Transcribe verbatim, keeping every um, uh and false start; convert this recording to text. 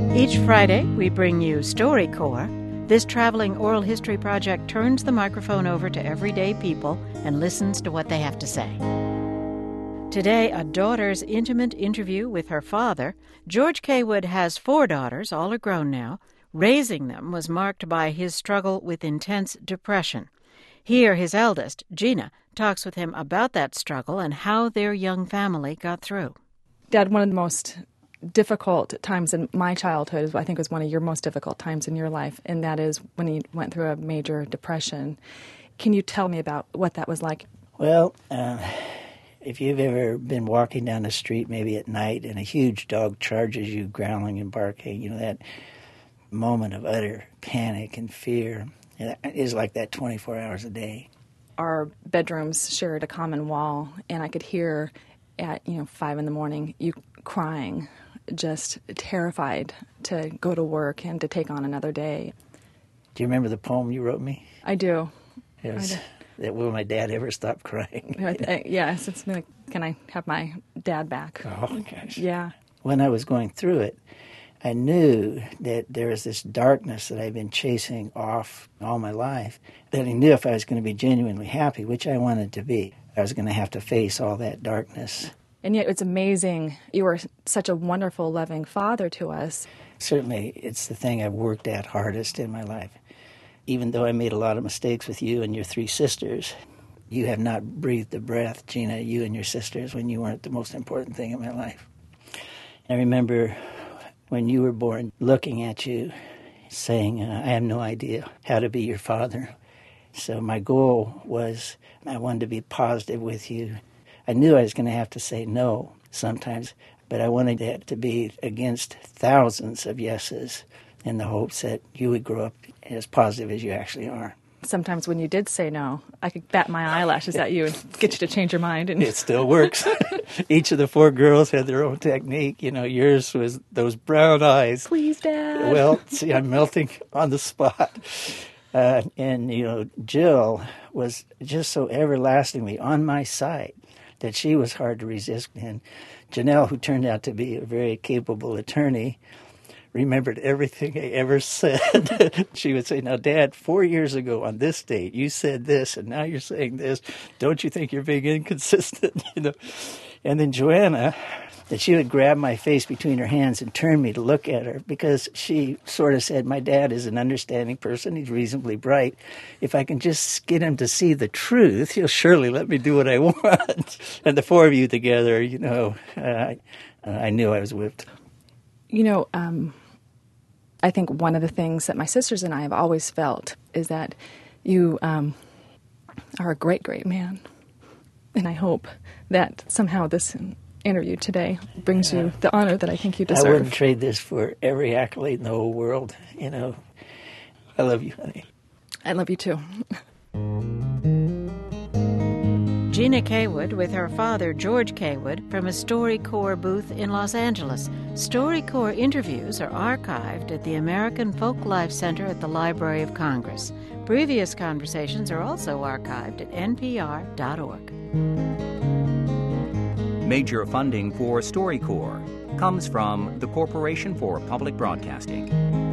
Each Friday, we bring you StoryCorps. This traveling oral history project turns the microphone over to everyday people and listens to what they have to say. Today, a daughter's intimate interview with her father. George Cawood has four daughters, all are grown now. Raising them was marked by his struggle with intense depression. Here, his eldest, Gina, talks with him about that struggle and how their young family got through. Dad, one of the most difficult times in my childhood, I think, was one of your most difficult times in your life, and that is when you went through a major depression. Can you tell me about what that was like? Well, uh, if you've ever been walking down the street, maybe at night, and a huge dog charges you, growling and barking, you know, that moment of utter panic and fear is like that twenty-four hours a day. Our bedrooms shared a common wall, and I could hear at, you know, five in the morning, you crying, just terrified to go to work and to take on another day. Do you remember the poem you wrote me? I do. It was, I do. That will my dad ever stop crying? Yes, it's like, can I have my dad back? Oh, gosh. Yeah. When I was going through it, I knew that there was this darkness that I'd been chasing off all my life, that I knew if I was going to be genuinely happy, which I wanted to be, I was going to have to face all that darkness. And yet it's amazing. You were such a wonderful, loving father to us. Certainly, it's the thing I've worked at hardest in my life. Even though I made a lot of mistakes with you and your three sisters, you have not breathed a breath, Gina, you and your sisters, when you weren't the most important thing in my life. I remember when you were born, looking at you, saying, uh, I have no idea how to be your father. So my goal was I wanted to be positive with you. I knew I was going to have to say no sometimes, but I wanted that to be against thousands of yeses in the hopes that you would grow up as positive as you actually are. Sometimes when you did say no, I could bat my eyelashes at you and get you to change your mind. And it still works. Each of the four girls had their own technique. You know, yours was those brown eyes. Please, Dad. Well, see, I'm melting on the spot. Uh, and, you know, Jill was just so everlastingly on my side that she was hard to resist. And Janelle, who turned out to be a very capable attorney, remembered everything I ever said. She would say, now, Dad, four years ago on this date, you said this, and now you're saying this. Don't you think you're being inconsistent? You know. And then Joanna, that she would grab my face between her hands and turn me to look at her because she sort of said, my dad is an understanding person. He's reasonably bright. If I can just get him to see the truth, he'll surely let me do what I want. And the four of you together, you know, uh, I knew I was whipped. You know, um, I think one of the things that my sisters and I have always felt is that you um, are a great, great man. And I hope that somehow this interview today brings you the honor that I think you deserve. I wouldn't trade this for every accolade in the whole world. You know, I love you, honey. I love you, too. Gina Cawood with her father, George Cawood, from a StoryCorps booth in Los Angeles. StoryCorps interviews are archived at the American Folklife Center at the Library of Congress. Previous conversations are also archived at N P R dot org. Major funding for StoryCorps comes from the Corporation for Public Broadcasting.